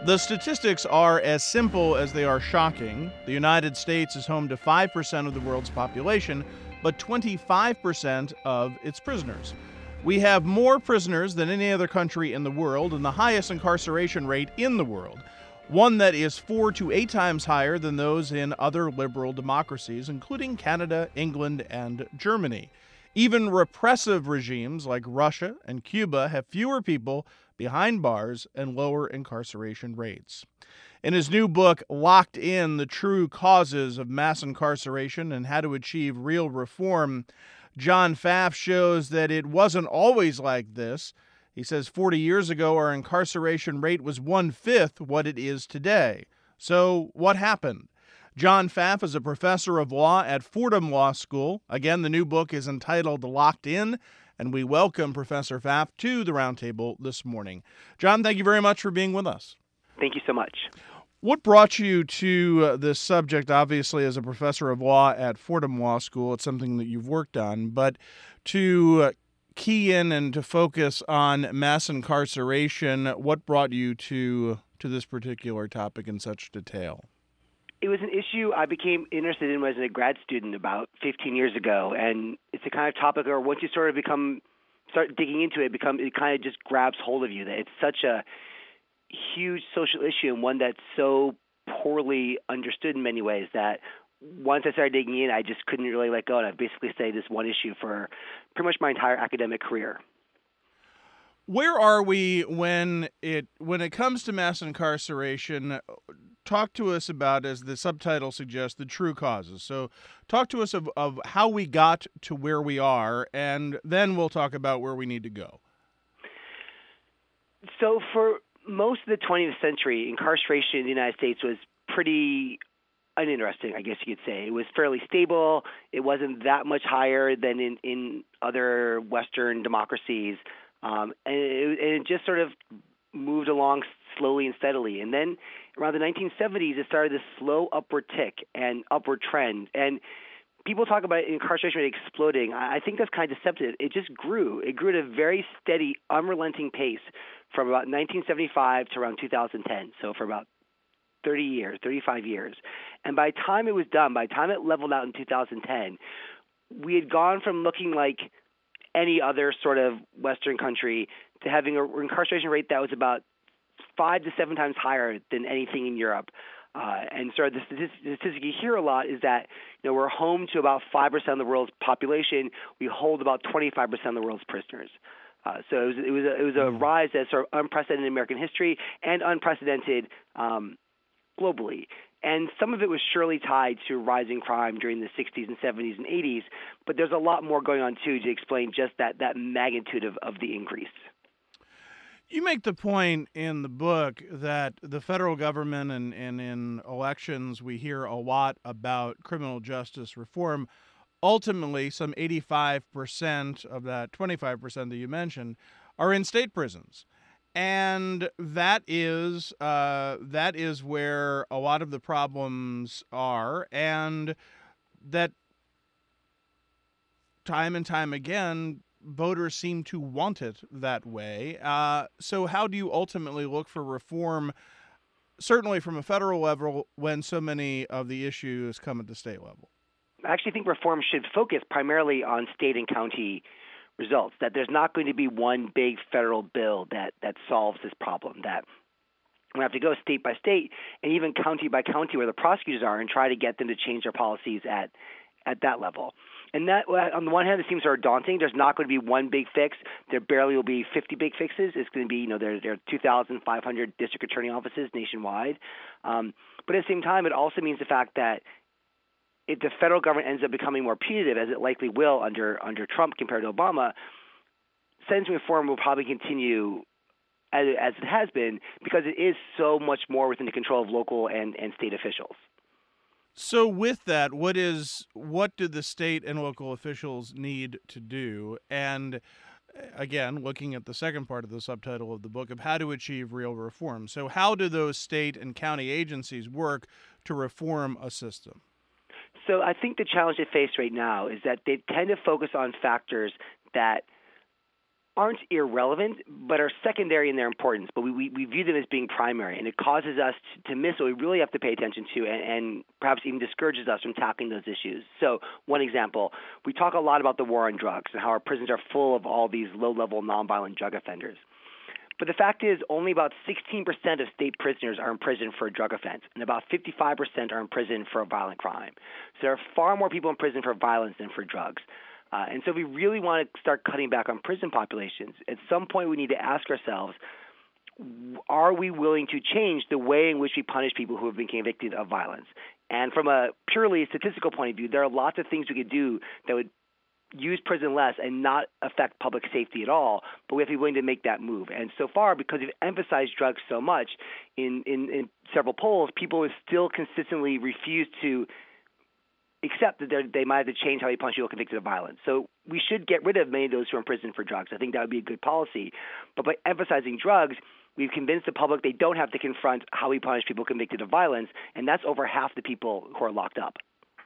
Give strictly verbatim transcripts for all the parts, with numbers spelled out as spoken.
The statistics are as simple as they are shocking. The United States is home to five percent of the world's population, but twenty-five percent of its prisoners. We have more prisoners than any other country in the world and the highest incarceration rate in the world, one that is four to eight times higher than those in other liberal democracies, including Canada, England, and Germany. Even repressive regimes like Russia and Cuba have fewer people behind bars and lower incarceration rates. In his new book, Locked In: The True Causes of Mass Incarceration and How to Achieve Real Reform, John Pfaff shows that it wasn't always like this. He says forty years ago, our incarceration rate was one-fifth what it is today. So what happened? John Pfaff is a professor of law at Fordham Law School. Again, the new book is entitled Locked In, and we welcome Professor Pfaff to the Roundtable this morning. John, thank you very much for being with us. Thank you so much. What brought you to uh, this subject? Obviously, as a professor of law at Fordham Law School, it's something that you've worked on, but to uh, key in and to focus on mass incarceration, what brought you to to this particular topic in such detail? It was an issue I became interested in as a grad student about fifteen years ago, and it's the kind of topic where once you sort of become start digging into it, it become it kind of just grabs hold of you. That it's such a huge social issue and one that's so poorly understood in many ways that once I started digging in, I just couldn't really let go, and I've basically studied this one issue for pretty much my entire academic career. Where are we when it when it comes to mass incarceration? Talk to us about, as the subtitle suggests, the true causes. So talk to us of, of how we got to where we are, and then we'll talk about where we need to go. So for most of the twentieth century, incarceration in the United States was pretty uninteresting, I guess you could say. It was fairly stable. It wasn't that much higher than in, in other Western democracies. Um, and, it, and it just sort of moved along slowly and steadily. And then around the nineteen seventies, it started this slow upward tick and upward trend. And people talk about incarceration rate exploding. I think that's kind of deceptive. It just grew. It grew at a very steady, unrelenting pace from about nineteen seventy-five to around two thousand ten. So for about thirty years, thirty-five years. And by the time it was done, by the time it leveled out in two thousand ten, we had gone from looking like any other sort of Western country to having an incarceration rate that was about five to seven times higher than anything in Europe. Uh, and so the statistic you hear a lot is that, you know, we're home to about five percent of the world's population. We hold about twenty-five percent of the world's prisoners. Uh, so it was it was a, it was a rise that's sort of unprecedented in American history and unprecedented um, globally. And some of it was surely tied to rising crime during the sixties and seventies and eighties, but there's a lot more going on too to explain just that that magnitude of, of the increase. You make the point in the book that the federal government and, and in elections we hear a lot about criminal justice reform. Ultimately, some eighty-five percent of that twenty-five percent that you mentioned are in state prisons. And that is uh, that is where a lot of the problems are, and that time and time again, voters seem to want it that way. Uh, so how do you ultimately look for reform, certainly from a federal level, when so many of the issues come at the state level? I actually think reform should focus primarily on state and county results, that there's not going to be one big federal bill that, that solves this problem, that we have to go state by state and even county by county where the prosecutors are and try to get them to change their policies at at that level. And that, on the one hand, it seems sort of daunting. There's not going to be one big fix. There barely will be fifty big fixes. It's going to be, you know, there, there are two thousand five hundred district attorney offices nationwide. Um, but at the same time, it also means the fact that if the federal government ends up becoming more punitive, as it likely will under under Trump compared to Obama, sentencing reform will probably continue as, as it has been because it is so much more within the control of local and, and state officials. So with that, what is what do the state and local officials need to do? And again, looking at the second part of the subtitle of the book of how to achieve real reform. So how do those state and county agencies work to reform a system? So I think the challenge they face right now is that they tend to focus on factors that aren't irrelevant, but are secondary in their importance. But we, we, we view them as being primary, and it causes us to, to miss what we really have to pay attention to, and, and perhaps even discourages us from tackling those issues. So one example, we talk a lot about the war on drugs and how our prisons are full of all these low-level nonviolent drug offenders. But the fact is, only about sixteen percent of state prisoners are in prison for a drug offense, and about fifty-five percent are in prison for a violent crime. So there are far more people in prison for violence than for drugs. Uh, and so if we really want to start cutting back on prison populations, at some point we need to ask ourselves, are we willing to change the way in which we punish people who have been convicted of violence? And from a purely statistical point of view, there are lots of things we could do that would use prison less and not affect public safety at all, but we have to be willing to make that move. And so far, because we've emphasized drugs so much in, in, in several polls, people have still consistently refused to except that they might have to change how they punish people convicted of violence. So we should get rid of many of those who are in prison for drugs. I think that would be a good policy. But by emphasizing drugs, we've convinced the public they don't have to confront how we punish people convicted of violence, and that's over half the people who are locked up.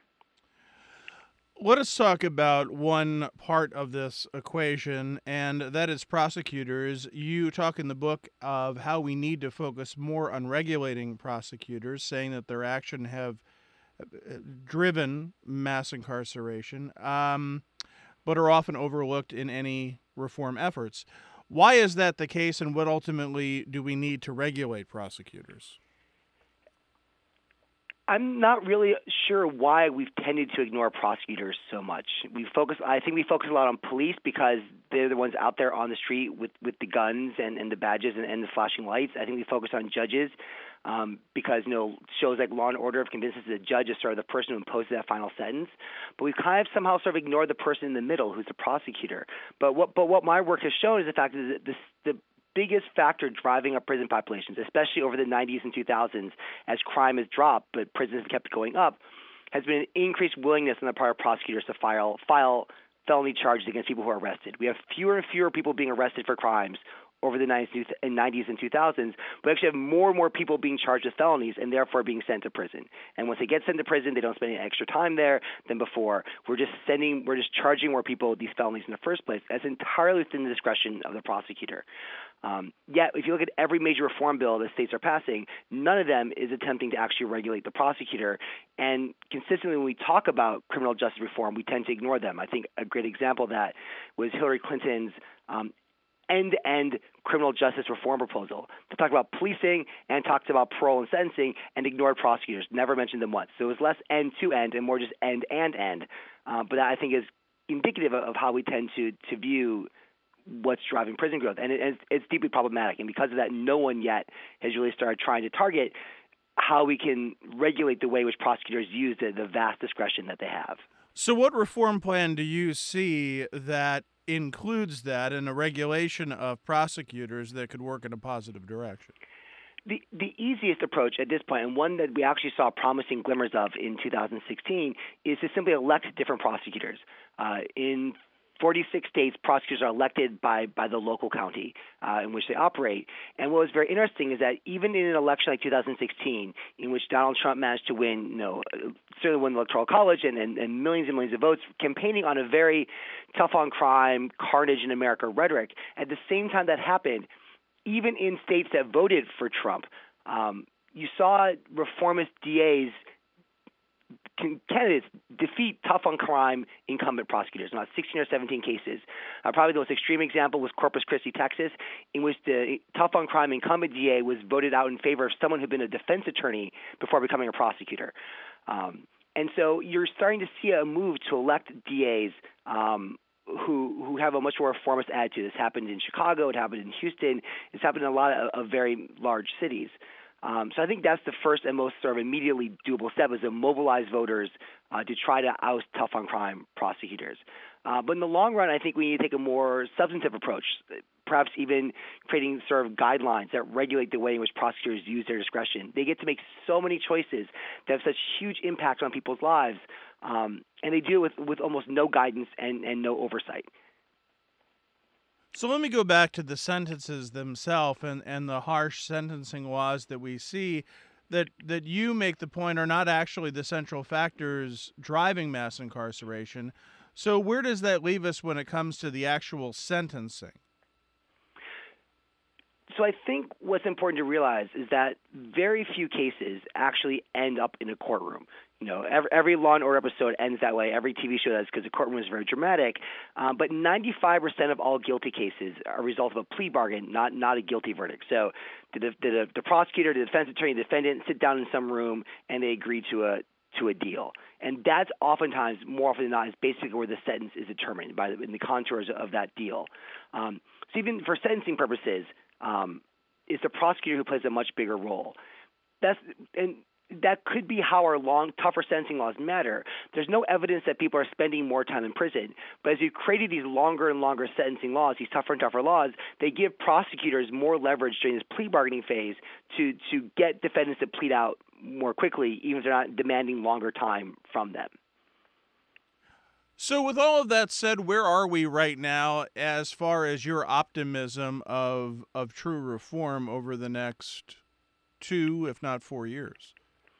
Let us talk about one part of this equation, and that is prosecutors. You talk in the book of how we need to focus more on regulating prosecutors, saying that their action have driven mass incarceration, um, but are often overlooked in any reform efforts. Why is that the case, and what ultimately do we need to regulate prosecutors? I'm not really sure why we've tended to ignore prosecutors so much. We focus, I think we focus a lot on police because they're the ones out there on the street with, with the guns and, and the badges and, and the flashing lights. I think we focus on judges um, because, you know, shows like Law and Order have convinced us that the judge is sort of the person who imposes that final sentence. But we've kind of somehow sort of ignored the person in the middle who's the prosecutor. But what but what my work has shown is the fact that this, the biggest factor driving up prison populations, especially over the nineties and two thousands, as crime has dropped but prisons have kept going up, has been an increased willingness on the part of prosecutors to file file felony charges against people who are arrested. We have fewer and fewer people being arrested for crimes over the nineties and two thousands, but actually have more and more people being charged with felonies and therefore being sent to prison. And once they get sent to prison, they don't spend any extra time there than before. We're just sending, we're just charging more people with these felonies in the first place. That's entirely within the discretion of the prosecutor. Um, yet, if you look at every major reform bill that states are passing, none of them is attempting to actually regulate the prosecutor. And consistently, when we talk about criminal justice reform, we tend to ignore them. I think a great example of that was Hillary Clinton's um, end-to-end criminal justice reform proposal to talk about policing and talked about parole and sentencing and ignored prosecutors, never mentioned them once. So it was less end-to-end and more just end and end. Uh, but that, I think, is indicative of how we tend to, to view what's driving prison growth. And it, it's, it's deeply problematic. And because of that, no one yet has really started trying to target how we can regulate the way in which prosecutors use the, the vast discretion that they have. So what reform plan do you see that includes that in a regulation of prosecutors that could work in a positive direction? The the easiest approach at this point, and one that we actually saw promising glimmers of in two thousand sixteen, is to simply elect different prosecutors. Uh, in forty-six states, prosecutors are elected by, by the local county uh, in which they operate. And what was very interesting is that even in an election like two thousand sixteen, in which Donald Trump managed to win, you know, certainly win the Electoral College and, and, and millions and millions of votes, campaigning on a very tough on crime, carnage in America rhetoric, at the same time that happened, even in states that voted for Trump, um, you saw reformist D As candidates defeat tough on crime incumbent prosecutors, about sixteen or seventeen cases. Uh, probably the most extreme example was Corpus Christi, Texas, in which the tough on crime incumbent D A was voted out in favor of someone who'd been a defense attorney before becoming a prosecutor. Um, and so you're starting to see a move to elect D As um, who who have a much more reformist attitude. This happened in Chicago. It happened in Houston. It's happened in a lot of, of very large cities. Um, so I think that's the first and most sort of immediately doable step, is to mobilize voters uh, to try to oust tough on crime prosecutors. Uh, but in the long run, I think we need to take a more substantive approach, perhaps even creating sort of guidelines that regulate the way in which prosecutors use their discretion. They get to make so many choices that have such huge impact on people's lives, um, and they do it with, with almost no guidance and, and no oversight. So let me go back to the sentences themselves and, and the harsh sentencing laws that we see that, that you make the point are not actually the central factors driving mass incarceration. So where does that leave us when it comes to the actual sentencing? So I think what's important to realize is that very few cases actually end up in a courtroom. You know, every, every Law and Order episode ends that way. Every T V show does because the courtroom is very dramatic. Um, but ninety-five percent of all guilty cases are a result of a plea bargain, not not a guilty verdict. So did the, did the, the prosecutor, the defense attorney, the defendant sit down in some room and they agree to a to a deal. And that's oftentimes, more often than not, is basically where the sentence is determined by the, in the contours of that deal. Um, so even for sentencing purposes, um, it's the prosecutor who plays a much bigger role. That's and that could be how our long, tougher sentencing laws matter. There's no evidence that people are spending more time in prison. But as you've created these longer and longer sentencing laws, these tougher and tougher laws, they give prosecutors more leverage during this plea bargaining phase to to get defendants to plead out more quickly, even if they're not demanding longer time from them. So with all of that said, where are we right now as far as your optimism of of true reform over the next two, if not four years?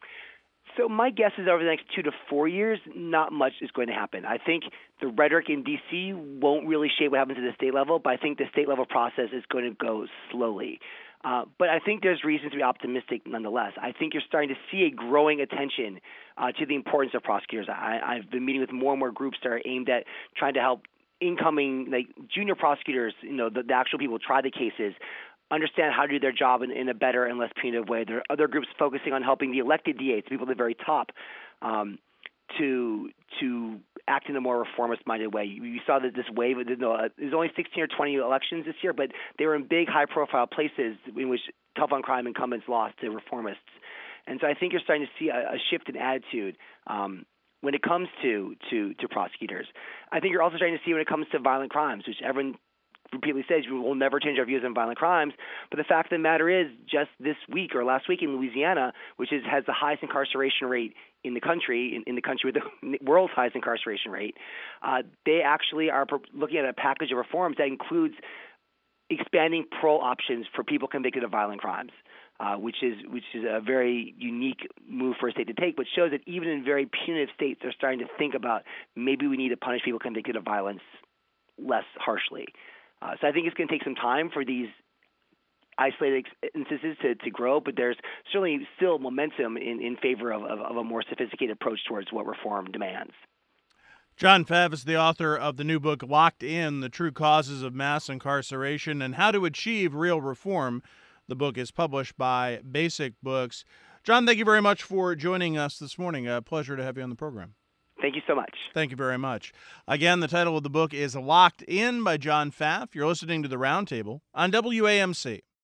So my guess is over the next two to four years, not much is going to happen. I think the rhetoric in D C won't really shape what happens at the state level, but I think the state level process is going to go slowly. Uh, but I think there's reason to be optimistic nonetheless. I think you're starting to see a growing attention uh, to the importance of prosecutors. I, I've been meeting with more and more groups that are aimed at trying to help incoming, like junior prosecutors, you know, the, the actual people who try the cases, understand how to do their job in, in a better and less punitive way. There are other groups focusing on helping the elected D As, the people at the very top, um, to to act in a more reformist-minded way. You, you saw that this wave, you know, uh, there's only sixteen or twenty elections this year, but they were in big, high-profile places in which tough-on-crime incumbents lost to reformists. And so I think you're starting to see a, a shift in attitude um, when it comes to, to, to prosecutors. I think you're also starting to see when it comes to violent crimes, which everyone repeatedly says we will never change our views on violent crimes. But the fact of the matter is, just this week or last week in Louisiana, which is, has the highest incarceration rate in the country, in, in the country with the world's highest incarceration rate, uh, they actually are looking at a package of reforms that includes expanding parole options for people convicted of violent crimes. Uh, which is which is a very unique move for a state to take, but shows that even in very punitive states, they're starting to think about maybe we need to punish people convicted of violence less harshly. Uh, so I think it's going to take some time for these isolated instances to, to grow, but there's certainly still momentum in, in favor of, of, of a more sophisticated approach towards what reform demands. John Pfaff is the author of the new book, Locked In, The True Causes of Mass Incarceration and How to Achieve Real Reform. The book is published by Basic Books. John, thank you very much for joining us this morning. A pleasure to have you on the program. Thank you so much. Thank you very much. Again, the title of the book is Locked In by John Pfaff. You're listening to The Roundtable on W A M C.